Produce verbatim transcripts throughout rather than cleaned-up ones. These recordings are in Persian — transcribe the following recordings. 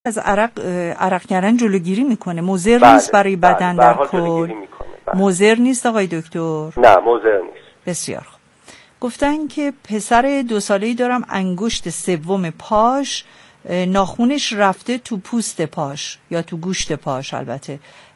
از عرق عرق کردن جلوگیری میکنه، مضر بله، نیست برای بدن بله، در کل؟ مضر نیست آقای دکتر؟ نه مضر نیست. بسیار خوب. گفتن که پسر دو ساله‌ای دارم انگشت سوم پاش ناخونش رفته تو پوست پاش یا تو گوشت پاش، البته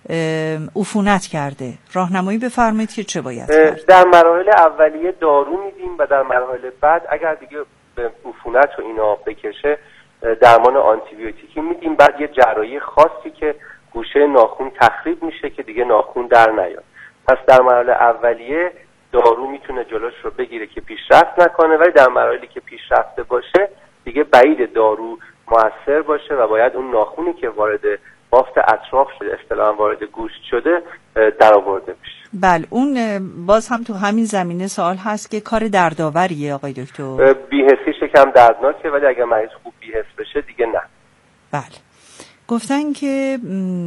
عفونت کرده. راهنمایی بفرمایید که چه باید کرد؟ در مراحل اولیه دارو میدیم و در مراحل بعد اگر دیگه به عفونت و اینا بکشه درمان آنتی بیوتیکی میدیم. بعد یه جراحی خاصی که گوشه ناخون تخریب میشه که دیگه ناخون در نیاد. پس در مراحل اولیه دارو میتونه جلوش رو بگیره که پیشرفت نکنه، ولی در مراحلی که پیشرفته باشه دیگه بعید دارو مؤثر باشه و باید اون ناخونی که وارد بافت اطراف شده، اصطلاحاً وارد گوشت شده، درآورده بشه. بله، اون باز هم تو همین زمینه سوال هست که کار دردآوریه آقای دکتر؟ بی‌حسی شکم دردناکه، ولی اگه مریض خوب بی‌حس بشه دیگه نه. بله. گفتن که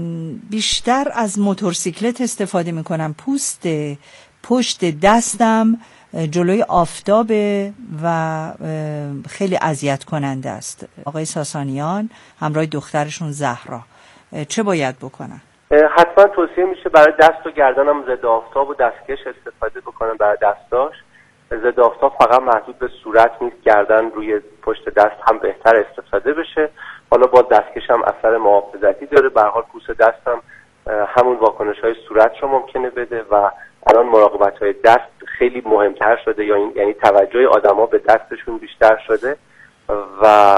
بیشتر از موتورسیکلت استفاده میکنم، پوست پشت دستم جلوی آفتابه و خیلی اذیت کننده است. آقای ساسانیان همراه دخترشون زهرا، چه باید بکنن؟ حتما توصیه میشه برای دست و گردنم ضد آفتاب و دستکش استفاده بکنن. برای دستاش ضد آفتاب فقط محدود به صورت نیست، گردن روی پشت دست هم بهتر استفاده بشه. حالا با دستکش هم اثر محافظتی داره، به هر حال پوست دست هم همون واکنش‌های صورت رو ممکنه بده و الان مراقبت‌های دست خیلی مهمتر شده، یعنی توجه آدم‌ها به دستشون بیشتر شده و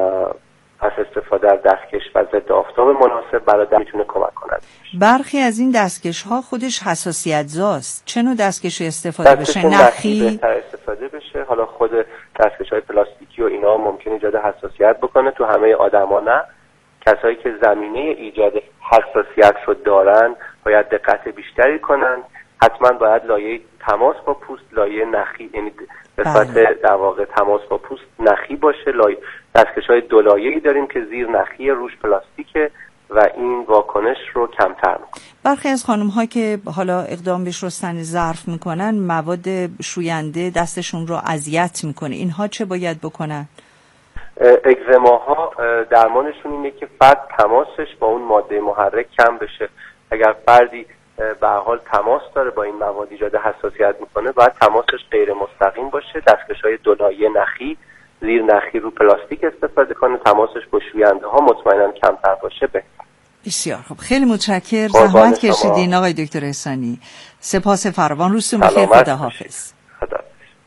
پس استفاده از دستکش و ضد آفتاب مناسب برای دست میتونه کمک کنه. برخی از این دستکش ها خودش حساسیت زاست. چه نوع دستکشی استفاده بشه؟ نخی بهتر استفاده بشه. حالا خود دستکش های پلاستیکی و اینا ممکنه ایجاد حساسیت بکنه، تو همه آدما نه. کسایی که زمینه ایجاد حساسیت رو دارن باید دقت بیشتری کنن. حتما باید لایه تماس با پوست لایه نخی، یعنی قسمت در واقع تماس با پوست نخی باشه. لایه دستکش‌های دو لایه‌ای داریم که زیر نخی روش پلاستیکه و این واکنش رو کمتر میکنه. برخی از خانم‌ها که حالا اقدام به شستن ظرف میکنن، مواد شوینده دستشون رو اذیت میکنه، اینها چه باید بکنن؟ اگزماها درمانشون اینه که فرد تماسش با اون ماده محرک کم بشه. اگر فردی به هر حال تماس داره با این مواد ایجاد حساسیت میکنه، باید تماسش غیر مستقیم باشه. دستکش‌های دو لایه نخی زیر نخی رو پلاستیک استفاده کنه، تماسش با شوینده ها مطمئنا کمتر باشه بهتر. بسیار خوب، خیلی متشکرم، زحمت کشیدین آقای دکتر احسانی. سپاس فراوان، روزتون بخیر، خداحافظ. خدا.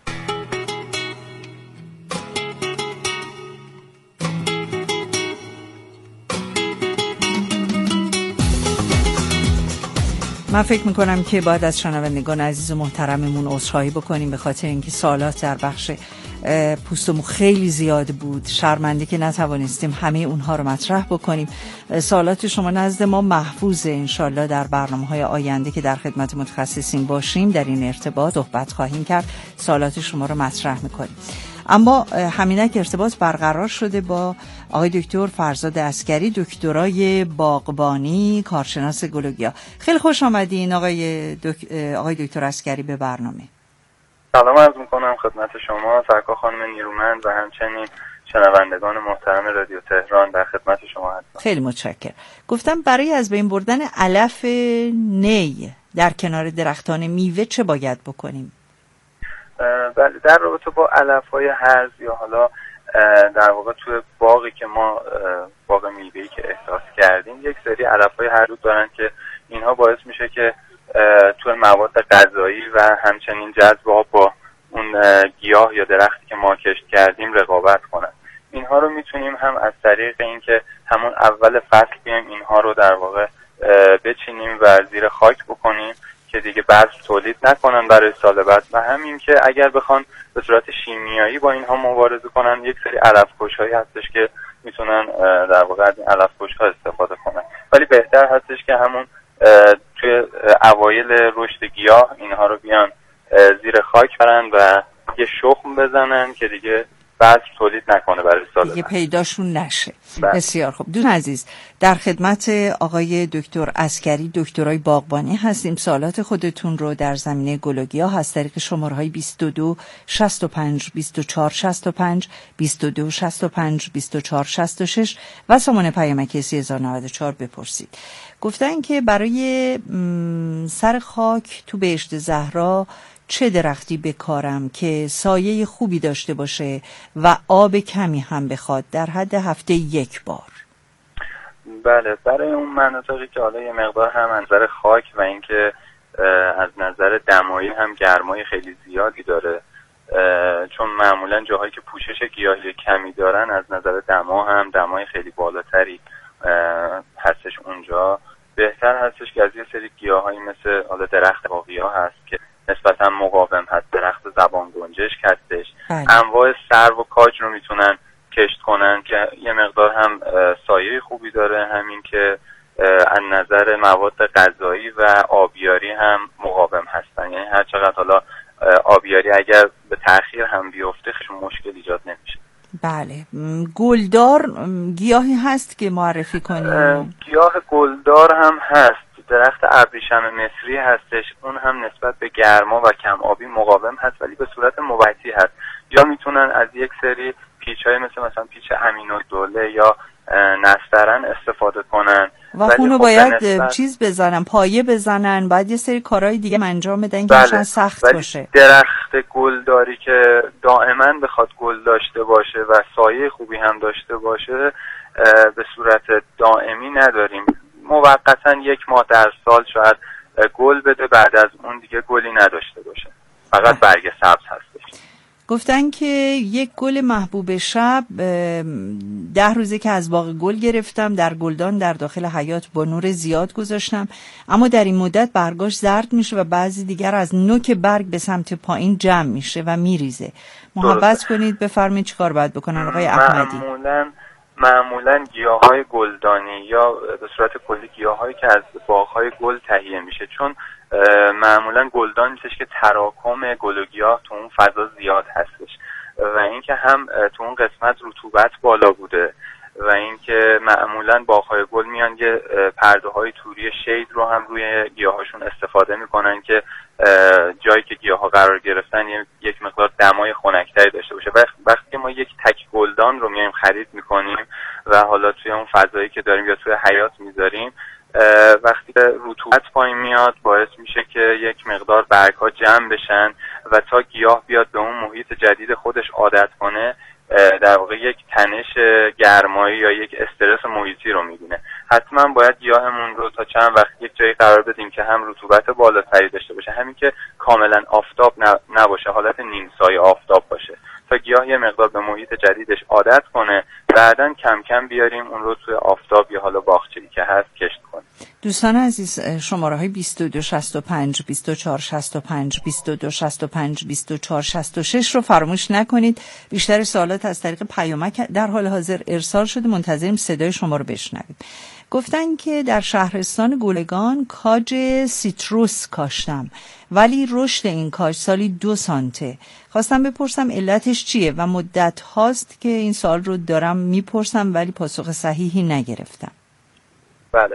من فکر میکنم که باید از شنوندگان عزیز و محترممون عذرخواهی بکنیم به خاطر اینکه سوالات در بخش پوست و مو خیلی زیاد بود. شرمنده که نتوانستیم همه اونها رو مطرح بکنیم. سوالات شما نزد ما محفوظه، انشالله در برنامه‌های آینده که در خدمت متخصصین باشیم در این ارتباط صحبت خواهیم کرد، سوالات شما رو مطرح میکنیم. اما همینک ارتباط برقرار شده با آقای دکتر فرزاد عسکری، دکترای باغبانی، کارشناس گل و گیاه. خیلی خوش آمدین آقای دک... آقای دکتر عسکری به برنامه. سلام عرض میکنم خدمت شما سرکار خانم نیرومند و همچنین شنوندگان محترم رادیو تهران، در خدمت شما هستم. خیلی متشکرم. گفتم برای از بین بردن علف نی در کنار درختان میوه چه باید بکنیم؟ بله، در رابطه با علف‌های هرز یا حالا در واقع توی باقی که ما باغ میوه‌ای که احساس کردیم، یک سری علف‌های هرز دارن که اینها باعث میشه که توی مواد غذایی و همچنین جذب آب با اون گیاه یا درختی که ما کشت کردیم رقابت کنن. اینها رو میتونیم هم از طریق اینکه همون اول فصل بیایم اینها رو در واقع بچینیم و زیر خاک بکنیم که دیگه بذر تولید نکنن برای سال بعد، و همین که اگر بخوان به صورت شیمیایی با اینها مبارزه کنن، یک سری علف‌کش‌هایی هستش که میتونن در واقع از این علف‌کش‌ها استفاده کنن. ولی بهتر هستش که همون توی اوایل رشد گیاه اینها رو بیان زیر خاک برن و یه شخم بزنن که دیگه بذر تولید نکنه برای سال دیگه پیداشون نشه. بله. بسیار خوب. دوستان عزیز، در خدمت آقای دکتر عسکری، دکترای باغبانی هستیم. سوالات خودتون رو در زمینه گل و گیاه از طریق شماره‌های بیست و دو شصت و پنج بیست و چهار شصت و پنج بیست و دو شصت و پنج بیست و چهار شصت و شش و سامان پیامکی سه هزار و نود و چهار بپرسید. گفتن که برای سر خاک تو بهشت زهرا چه درختی بکارم که سایه خوبی داشته باشه و آب کمی هم بخواد در حد هفته یک بار؟ بله، برای اون مناطقی که حالا یه مقدار هم از نظر خاک و اینکه از نظر دمایی هم گرمای خیلی زیادی داره، چون معمولا جاهایی که پوشش گیاهی کمی دارن از نظر دما هم دمای خیلی بالاتری هستش، اونجا بهتر هستش که از یه سری گیاهایی مثل حالا درخت باقیا هست که نسبتا مقاوم هست، درخت زبان گنجشک هستش، انواع سرو و کاج رو میتونن کشت کنن که یه مقدار هم سایه خوبی داره، همین که از نظر مواد غذایی و آبیاری هم مقاوم هستن. یعنی هر چقدر حالا آبیاری اگر به تأخیر هم بیفته خیلی مشکل ایجاد نمیشه. بله. گلدار گیاهی هست که معرفی کنیم؟ گیاه گلدار هم هست، درخت ابریشم مصری هستش، اون هم نسبت به گرما و کم آبی مقاوم هست ولی به صورت موقتی هست. یا میتونن از یک سری پیچ‌های مثل مثلا پیچ امین‌الدوله یا نسترن استفاده کنن و اونو خب باید نسبت... چیز بزنن، پایه بزنن، بعد یه سری کارهای دیگه انجام بدن که بله. سخت ولی باشه. درخت گلداری که دائما بخواد گل داشته باشه و سایه خوبی هم داشته باشه به صورت دائمی نداریم، موقتا یک ماه در سال شاید گل بده، بعد از اون دیگه گلی نداشته باشه، فقط برگ سبز هستش. گفتن که یک گل محبوب شب ده روزه که از باغ گل گرفتم، در گلدان در داخل حیاط با نور زیاد گذاشتم، اما در این مدت برگاش زرد میشه و بعضی دیگر از نوک برگ به سمت پایین جمع میشه و میریزه. محبت کنید بفرمایید چیکار باید بکنن آقای احمدی؟ معمولاً معمولاً گیاهای گلدانی یا به صورت کلی گیاهایی که از باغ‌های گل تهیه میشه، چون معمولاً گلدان میشه که تراکم گل و گیاه تو اون فضا زیاد هستش و اینکه هم تو اون قسمت رطوبت بالا بوده و اینکه معمولاً باغ‌های گل میان یه پرده‌های توری شید رو هم روی گیاهاشون استفاده میکنن که جایی که گیاها قرار گرفتن یک مقدار دمای خنک‌تری داشته باشه. وقتی ما یک تک گلدان رو میایم خرید میکنیم و حالا توی اون فضایی که داریم یا توی حیاط میذاریم، وقتی رطوبت پایین میاد باعث میشه که یک مقدار برگ‌ها جمع بشن و تا گیاه بیاد به اون محیط جدید خودش عادت کنه در واقع یک تنش گرمایی یا یک استرس محیطی رو میبینه. حتما باید گیاهمون رو تا چند وقت یک جایی قرار بدیم که هم رطوبت بالاتری داشته باشه، همین که کاملا آفتاب نباشه، حالت نیم سایه آفتاب باشه، تا گیاه یه مقدار به محیط جدیدش عادت کنه، بعدن کم کم بیاریم اون رو توی آفتاب یا حالا باغچه‌ای که هست کشت کنیم. دوستان عزیز، شماره های بیست و دو شصت و پنج بیست و چهار شصت و پنج بیست و دو شصت و پنج بیست و چهار شصت و شش رو فراموش نکنید. بیشتر سوالات از طریق پیامک در حال حاضر ارسال شده، منتظریم صدای شما رو بشنویم. گفتن که در شهرستان گلگان کاج سیتروس کاشتم ولی رشد این کاج سالی دو سانته. خواستم بپرسم علتش چیه و مدت هاست که این سوال رو دارم میپرسم ولی پاسخ صحیحی نگرفتم. بله،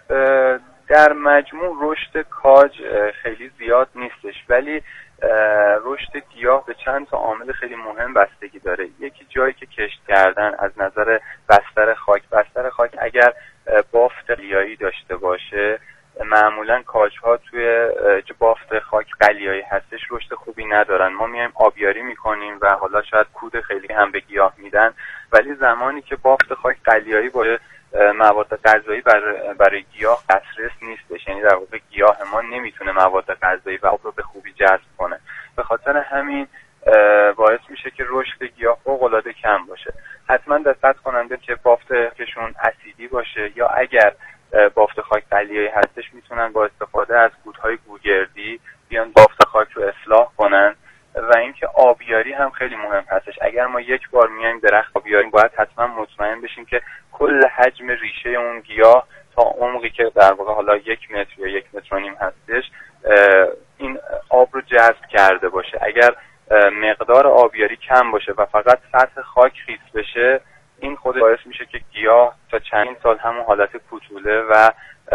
در مجموع رشد کاج خیلی زیاد نیستش ولی رشد گیاه به چند تا عامل خیلی مهم بستگی داره. یکی جایی که کشت کردن از نظر بستر خاک، بستر خاک اگر بافت قلیایی داشته باشه معمولا کاج‌ها توی بافت خاک قلیایی هستش رشد خوبی ندارن. ما میایم آبیاری میکنیم و حالا شاید کود خیلی هم به گیاه میدن، ولی زمانی که بافت خاک قلیایی باشه مواد غذایی برای, برای گیاه دسترس نیستش، یعنی در واقع گیاه ما نمیتونه مواد غذایی و آب رو به خوبی جذب کنه. به خاطر همین باعث میشه که رشد گیاه فوق‌العاده کم باشه. حتما دقت کننده که بافتشون اسیدی باشه یا اگر بافت خاک قلیایی هستش میتونن با استفاده از کودهای گوگردی بیان بافت خاک رو اصلاح کنن. و اینکه آبیاری هم خیلی مهم هستش. اگر ما یک بار میایم درخت آبیاری باید حتما مطمئن بشیم که کل حجم ریشه اون گیاه تا عمقی که در واقع حالا یک متر یا یک متر و نیم هستش این آب رو جذب کرده باشه. اگر مقدار آبیاری کم باشه و فقط سطح خاک خیس بشه این خود باعث میشه که گیاه تا چند سال همون حالت کوتوله و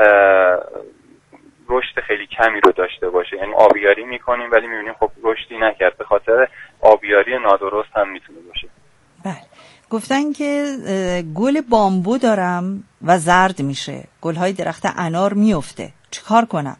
رشد خیلی کمی رو داشته باشه. یعنی آبیاری میکنیم ولی میبینیم خب رشدی نکرد، به خاطر آبیاری نادرست هم میتونه باشه. بله. گفتن که گل بامبو دارم و زرد میشه، گلهای درخت انار میفته، چیکار کنم؟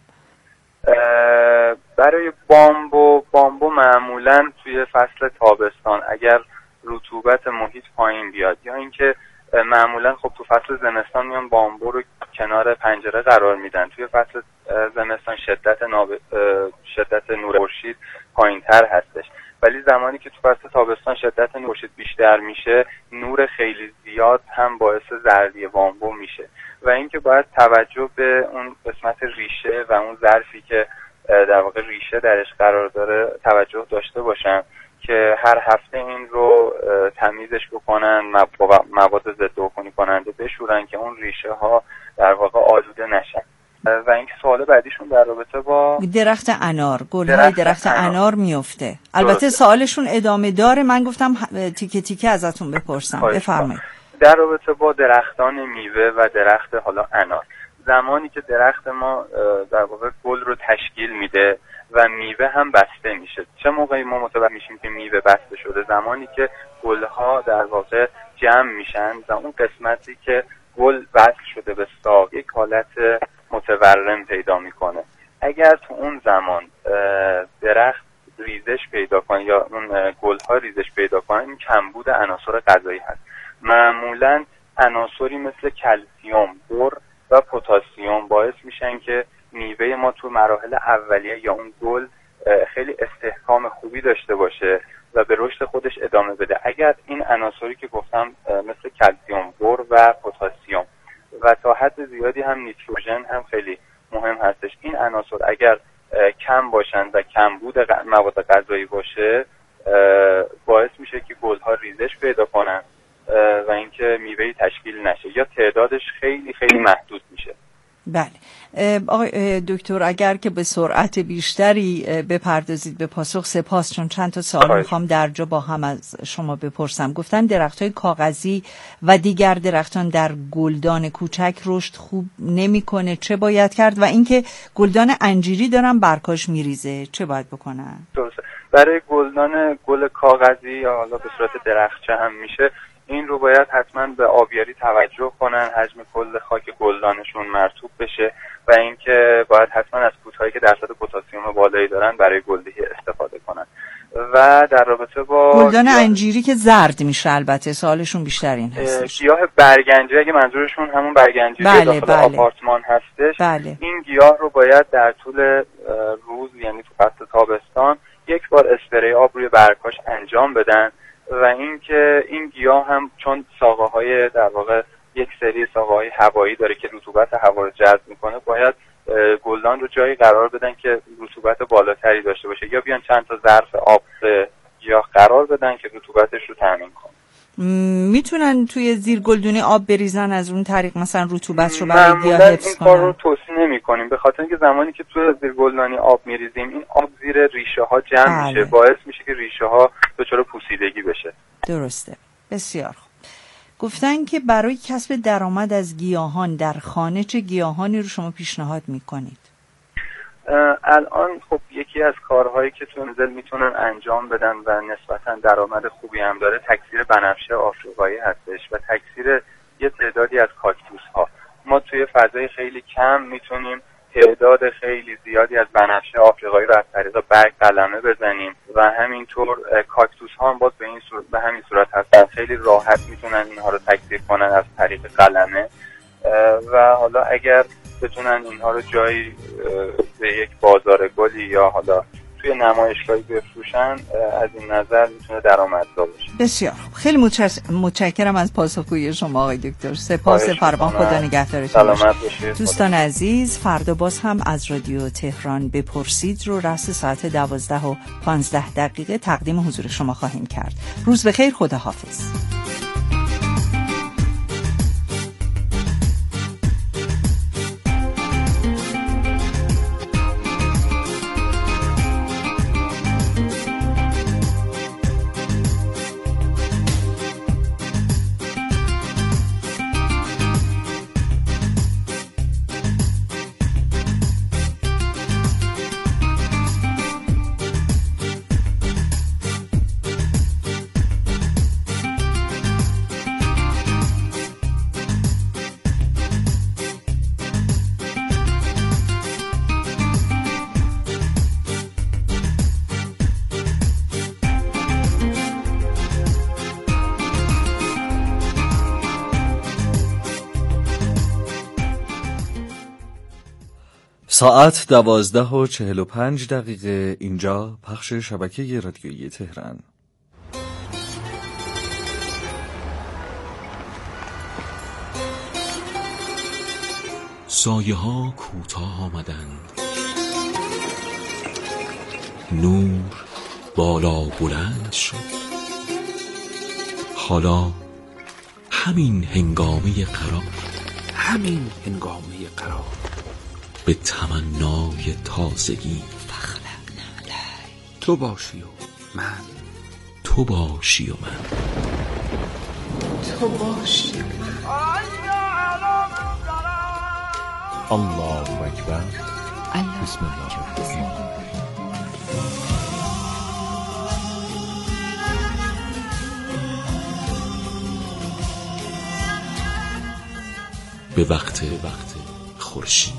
برای بامبو بامبو معمولا توی فصل تابستان اگر رطوبت محیط پایین بیاد یا اینکه معمولا خب تو فصل زمستان میان بامبو رو کنار پنجره قرار میدن. توی فصل زمستان شدت ناب... شدت نور خورشید پایین‌تر هستش، ولی زمانی که تو فصل تابستان شدت نور خورشید بیشتر میشه، نور خیلی زیاد هم باعث زردی بامبو میشه و اینکه باید توجه به اون قسمت ریشه و اون ظرفی که در واقع ریشه درش قرار داره توجه داشته باشن که هر هفته این رو تمیزش بکنن، مواد ضد عفونی کننده بشورن که اون ریشه ها در واقع آلوده نشن. و اینکه سوال بعدیشون در رابطه با درخت انار، گل‌های درخت, درخت انار, انار میفته. البته سوالشون ادامه داره، من گفتم تیکه تیکه ازتون بپرسم. بفرمایید. در رابطه با درختان میوه و درخت حالا انار، زمانی که درخت ما در واقع گل رو تشکیل میده و میوه هم بسته میشه. چه موقعی ما متوجه میشیم که میوه بسته شده؟ زمانی که گلها در واقع جمع میشن و اون قسمتی که گل وصل شده به ساق یک حالت متورم پیدا میکنه. اگر تو اون زمان درخت ریزش پیدا کنه یا اون گلها ریزش پیدا کنه، این کمبود عناصر غذایی هست. معمولا عناصری مثل کلسیم، بر و پتاسیم باعث میشن که میوه ما تو مراحل اولیه یا اون گل خیلی استحکام خوبی داشته باشه و به رشد خودش ادامه بده. اگر این عناصری که گفتم مثل کلسیم، بر و پتاسیم و تا حد زیادی هم نیتروژن هم خیلی مهم هستش، این عناصر اگر کم باشن و کمبود مواد غذایی باشه، باعث میشه که گل‌ها ریزش پیدا کنن و اینکه میوه‌ای تشکیل نشه یا تعدادش خیلی خیلی محدود میشه. بله آقای دکتر، اگر که به سرعت بیشتری بپردازید به پاسخ. سپاس، چون چند تا سوال میخوام در جا با هم از شما بپرسم. گفتن درختای کاغذی و دیگر درختان در گلدان کوچک رشد خوب نمیکنه، چه باید کرد؟ و اینکه گلدان انجیری دارم برکاش میریزه، چه باید بکنن؟ درسته. برای گلدان گل کاغذی یا حالا به صورت درختچه هم میشه، این رو باید حتما به آبیاری توجه کنن، حجم کل خاک گلدانشون مرطوب بشه و اینکه باید حتما از کودهایی که درصد پتاسیم بالایی دارن برای گلدهی استفاده کنن. و در رابطه با گلدان انجیری که زرد میشه، البته سوالشون بیشتر این هستش. گیاه برگنجی، اگه منظورشون همون برگنجی بله، داخل بله. آپارتمان هستش، بله. این گیاه رو باید در طول روز، یعنی تو فصل تابستان، یک بار اسپری آب روی برگاش انجام بدن و اینکه این گیاه هم چون ساقه‌های در واقع یک سری ساقه‌های هوایی داره که رطوبت هوا رو جذب میکنه، باید گلدان رو جایی قرار بدن که رطوبت بالاتری داشته باشه یا بیان چند تا ظرف آب گیاه قرار بدن که رطوبتش رو تامین کنه. میتونن توی زیر گلدونی آب بریزن، از اون طریق مثلا رطوبت رو برای گیاه حفظ کنن؟ این کار رو توصیه نمی‌کنیم، به خاطر اینکه زمانی که توی زیر گلدانی آب میریزیم، این آب زیر ریشه ها جمع بله. میشه، باعث میشه که ریشه ها دچار پوسیدگی بشه. درسته، بسیار خوب. گفتن که برای کسب درآمد از گیاهان در خانه چه گیاهانی رو شما پیشنهاد میکنید؟ الان خب یکی از کارهایی که تو منزل میتونن انجام بدن و نسبتاً درآمد خوبی هم داره، تکثیر بنفشه آفریقایی هستش و تکثیر یه تعدادی از کاکتوس ها. ما توی فضای خیلی کم میتونیم تعداد خیلی زیادی از بنفشه آفریقایی رو از طریق برگ قلمه بزنیم و همینطور کاکتوس ها هم باز به این صورت به همین صورت هستن، خیلی راحت میتونن اینها رو تکثیر کنن از طریق قلمه و حالا اگر بتونن اینها رو جایی به یک بازار گلی یا حالا توی نمایشگاهی بفروشن، از این نظر میتونه درآمدزا باشه. بسیار خوب، خیلی متشکرم از پاسخگویی شما آقای دکتر. سپاس فراوان، خدا نگهدارتون. سلامت باشید. دوستان عزیز، فردا باز هم از رادیو تهران بپرسید رو رأس ساعت دوازده و پانزده دقیقه تقدیم حضور شما خواهیم کرد. روز بخیر، خدا حافظ. ساعت دوازده و چهل و پنج دقیقه. اینجا پخش شبکه رادیویی تهران. سایه ها کوتاه آمدند، نور بالا بلند شد. حالا همین هنگامه قرار، همین هنگامه قرار به تمنای تازگی تو باشی و من، تو باشی و من، تو باشی و من. الله اکبر. بسم الله الرحمن الرحیم. به وقت وقت خورشید.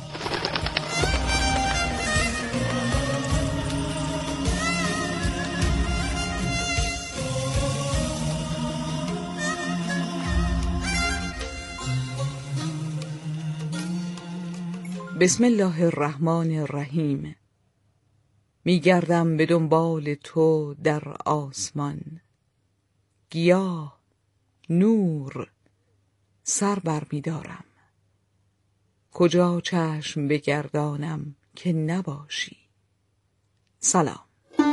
بسم الله الرحمن الرحیم. میگردم به دنبال تو در آسمان، گیاه نور سر بر می‌دارم. کجا چشم بگردانم که نباشی. سلام.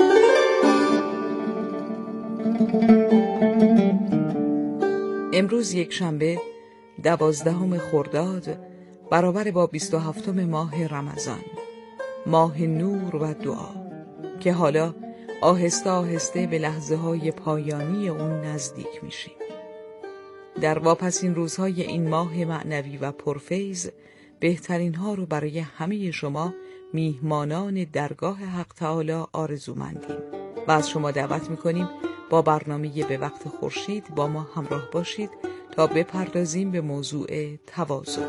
امروز یک شنبه دوازدهم خرداد برابر با بیست و هفتم ماه رمضان، ماه نور و دعا که حالا آهسته آهسته به لحظه های پایانی اون نزدیک میشیم. در واپسین روزهای این ماه معنوی و پرفیض بهترین ها رو برای همه شما میهمانان درگاه حق تعالی آرزومندیم و از شما دعوت میکنیم با برنامه به وقت خورشید با ما همراه باشید تا بپردازیم به موضوع تواضع.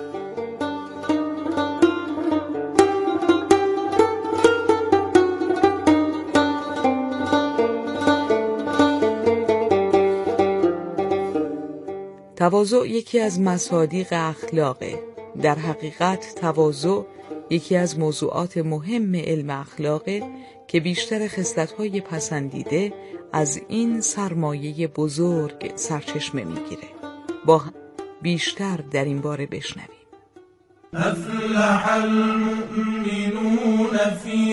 تواضع یکی از مصادیق اخلاقه. در حقیقت تواضع یکی از موضوعات مهم علم اخلاقه که بیشتر خصلت‌های پسندیده از این سرمایه بزرگ سرچشمه میگیره. با بیشتر در این باره بشنویم. افلح المؤمنون فی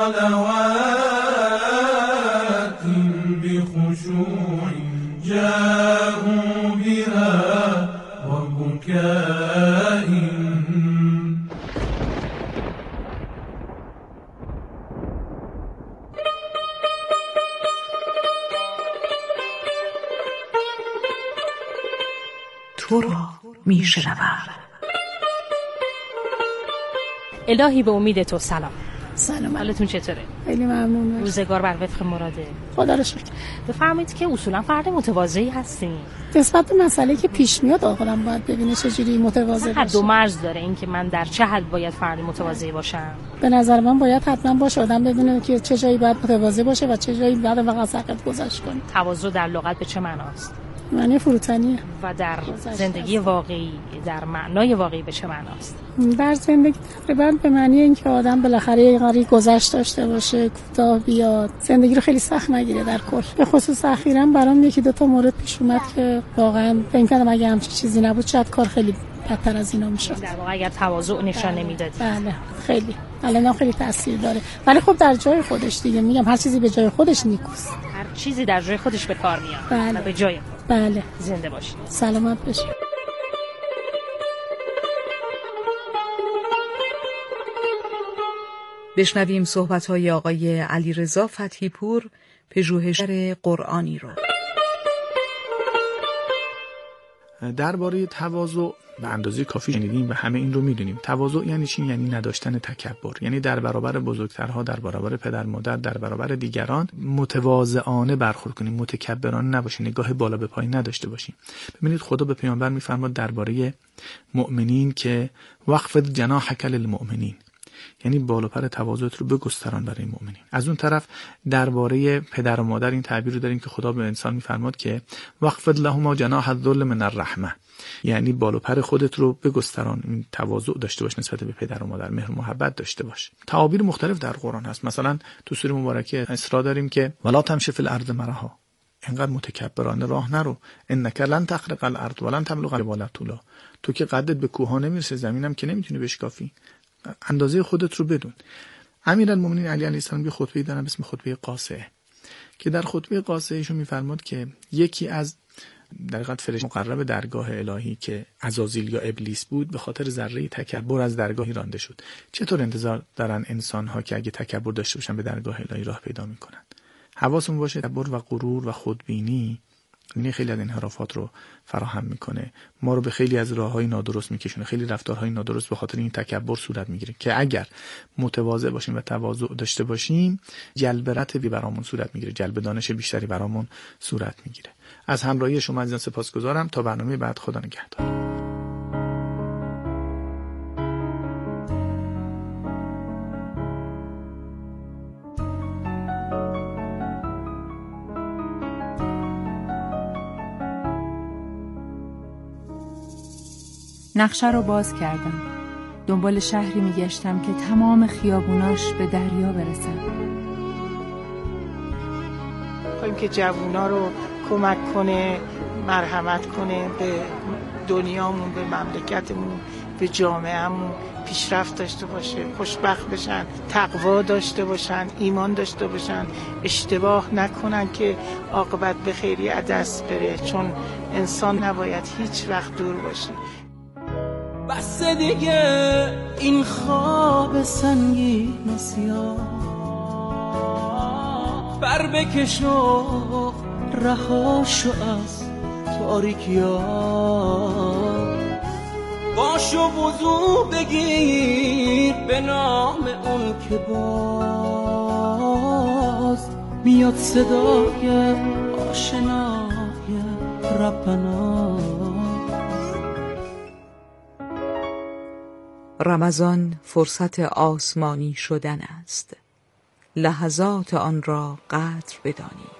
صلوات بخشوع جاءوا بها و بكاء. تو را میشنوم. الهی به امید تو سلام. سلام. حالتون چطوره؟ خیلی ممنون. روزگار بر وفق مراده. خدا رو شکر. بفرمایید که اصولا فرد متواضعی هستین. نسبت به مسئله که پیش میاد آقام باید ببینه چجوری متواضع باشه. حد و مرز داره این که من در چه حد باید فرد متواضعی باشم؟ به نظر من باید حتما باشه آدم بدونه که چه جایی باید متواضع باشه و چه جایی بعد واقعا سقط گذشت کنه. تواضع در لغت به چه معناست؟ معنی فروتنیه. و در زندگی واقعی در معنای واقعی به چه معناست؟ در زندگی تقریبا به معنی اینکه آدم بالاخره یه قری گذشت داشته باشه، کوتاه بیاد، زندگی رو خیلی سخت نگیره. در کل به خصوص اخیراً برام یکی دو تا مورد پیش اومد که واقعا فکر کنم اگه همچین چیزی نبود شاید کار خیلی بدتر از اینا میشد. در واقع اگر تواضع نشان نمیدادی. بله خیلی الان خیلی تاثیر داره، ولی خب در جای خودش دیگه. میگم هر چیزی به جای خودش نیکوست. هر چیزی در جای خودش به کار میاد. بله. و به جای خود. بله. زنده باشید. سلامت باشید. بشنویم صحبت‌های آقای علیرضا فتحی پور، پژوهشگر قرآنی رو. درباره تواضع به اندازه کافی شنیدیم و همه این رو میدونیم. تواضع یعنی چی؟ یعنی نداشتن تکبر، یعنی در برابر بزرگترها، در برابر پدر مادر، در برابر دیگران متواضعانه برخورد کنیم، متکبرانه نباشیم، نگاه بالا به پایین نداشته باشیم. ببینید خدا به پیامبر میفرماد درباره مؤمنین که واخفض جناحک للمؤمنین، یعنی بالا پر تواضعت رو بگستران برای مؤمنین. از اون طرف درباره پدر و مادر این تعبیر رو داریم که خدا به انسان میفرماد که واخفض لهما جناح الذل من الرحمه، یعنی بال و پر خودت رو بگستران، این تواضع داشته باش نسبت به پدر و مادر، مهر و محبت داشته باش. تعابیر مختلف در قرآن هست. مثلا تو سوره مبارکه اسراء داریم که ولا تمشی فی الارض مرحا، اینقدر متکبرانه راه نرو، انک لن تخرق الارض ولن تبلغ الجبال طولا، تو که قدت به کوه نمیرسه، زمینم که نمیتونی بشکافی، اندازه خودت رو بدون. امیرالمومنین علی علیه السلام یه خطبه‌ای دارن به اسم خطبه قاصعه که در خطبه قاصعه ایشون میفرماد که یکی از در حقیقت فرشته مقرب درگاه الهی که عزازیل یا ابلیس بود به خاطر ذره تکبر از درگاهی رانده شد. چطور انتظار دارن انسان‌ها که اگه تکبر داشته باشن به درگاه الهی راه پیدا میکنن؟ حواسمون باشه تکبر و غرور و خودبینی این خیلی از انحرافات رو فراهم میکنه، ما رو به خیلی از راههای نادرست میکشونه، خیلی رفتارهای نادرست به خاطر این تکبر صورت میگیره که اگر متواضع باشیم و تواضع داشته باشیم جلب رتبی برامون صورت میگیره، جلب دانش بیشتری برامون صورت میگیره. از همراهی شما عزیزان سپاسگزارم. تا برنامه بعد، خدا نگهدار. نقشه رو باز کردم. دنبال شهری میگشتم که تمام خیابوناش به دریا برسن. خواهیم که جوونا رو کمک کنه، مرحمت کنه به دنیامون، به مملکتمون، به جامعهمون، پیشرفت داشته باشه، خوشبخت بشن، تقوا داشته باشن، ایمان داشته باشن، اشتباه نکنن که عاقبت به خیری از دست بره، چون انسان نباید هیچ وقت دور باشه. بس دیگه این خواب سنگین و سیاه بر بکش و رهاشو از تاریکیا، باشو وضو بگیر به نام اون که باز میاد صدای آشنای ربنا. رمضان فرصت آسمانی شدن است، لحظات آن را قدر بدانی.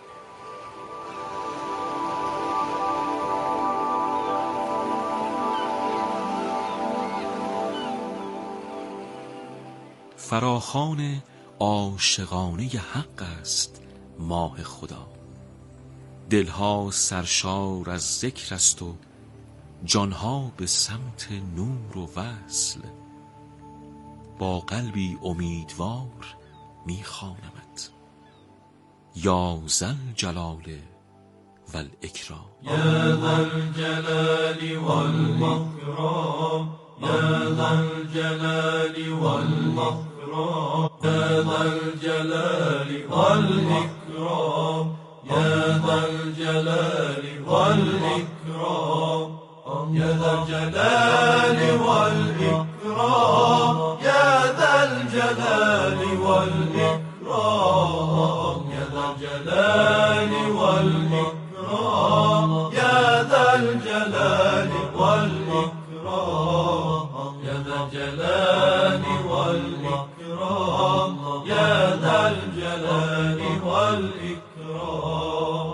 فراخوان عاشقانه حق است ماه خدا، دلها سرشار از ذکر است و جانها به سمت نور و وصل، با قلبی امیدوار میخوانمت یا ذل جلال و الاکرام. یا ذل جلال و الاکرام، یا ذل جلال و الاکرام، یا ذل جلال و الاکرام، یا ذل جلال و الاکرام، یا ذا الجلال والإكرام، يا ذا الجلال والإكرام، يا ذا الجلال والإكرام، يا ذا الجلال والإكرام، يا ذا الجلال والإكرام، يا ذا الجلال والإكرام.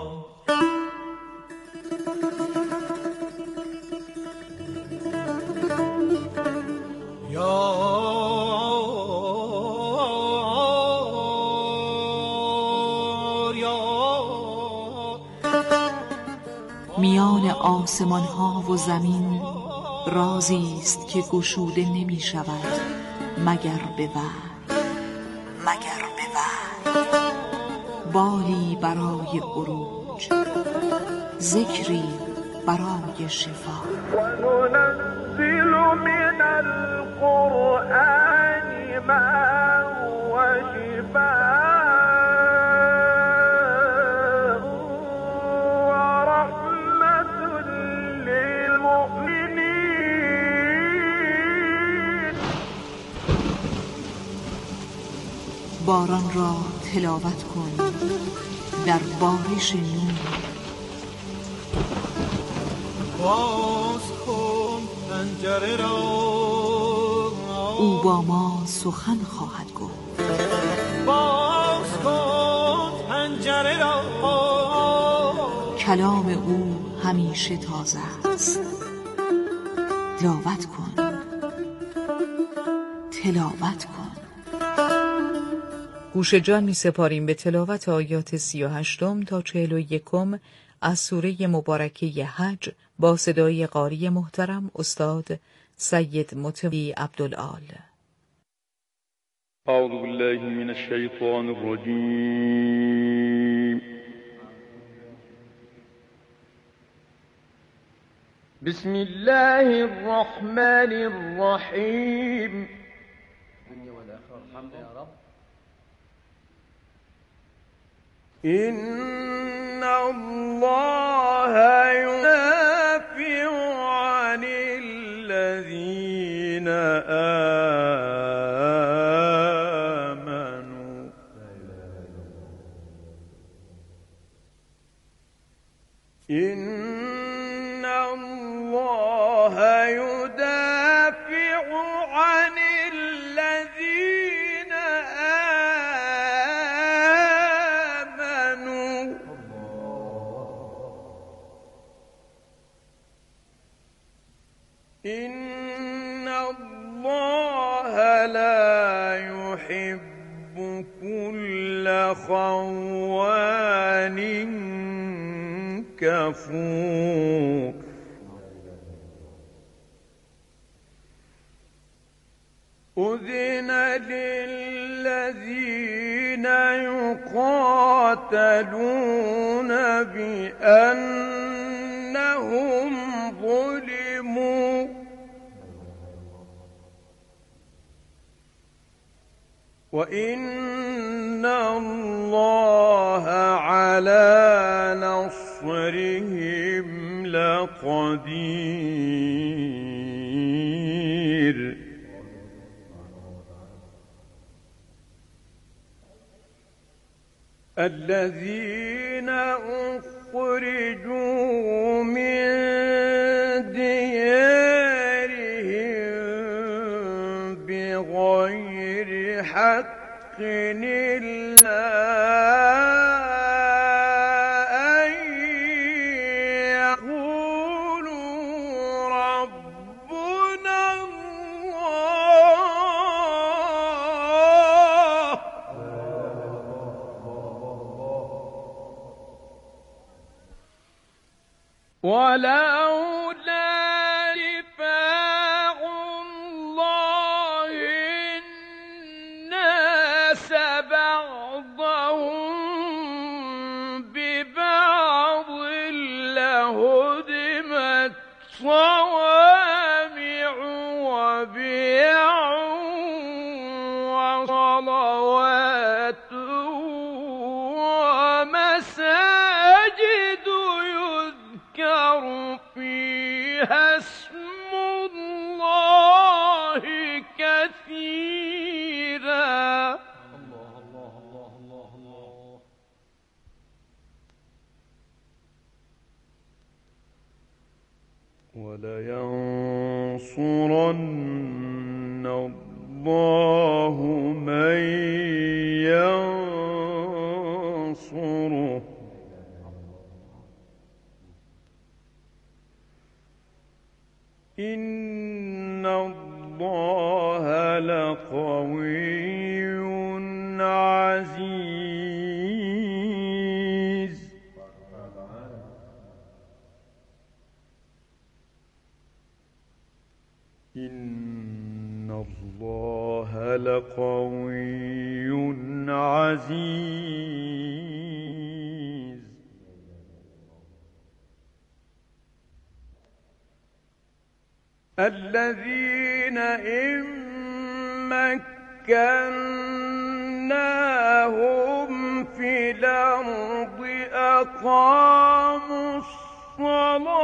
میان آسمان ها و زمین رازی است که گشوده نمی شود مگر به وعد، مگر به وعد. بالی برای عروج، ذکری برای شفا. وننزل من القرآن ما هو شفاء ورحمة للمؤمنين. باران را تلاوت کن در بارش نور، باز کن پنجره را، او با ما سخن خواهد گفت. باز کن پنجره را، کلام او همیشه تازه است، تلاوت کن، تلاوت کن. گوش جان می سپاریم به تلاوت آیات سی و هشتم تا چهل و یکم از سوره مبارکه حج با صدای قاری محترم استاد سید مطیع عبدالآل. اعوذ بالله من الشیطان الرجیم. بسم الله الرحمن الرحیم. إن الله يدافع عن الذين آمنوا إن الله يدافع عن الذين آمنوا إن الله لا يحب كل خوان كفور. أذن للذين يقاتلون بأنهم ظلموا وإن الله على نصرهم لقدير. الذين أخرجوا من ديارهم بغير حق إلا أن يقولوا ربنا الله ولولا دفاع الله الناس بعضهم ببعض لهدمت صوامع وبيع وصلوات ومساجد يذكر فيها اسم الله كثيرا. ولينصرن الله من ينصره إن الله لقوي عزيز. إن الله لقوي عزيز. الذين إن مكناهم في الأرض أقاموا الصلاة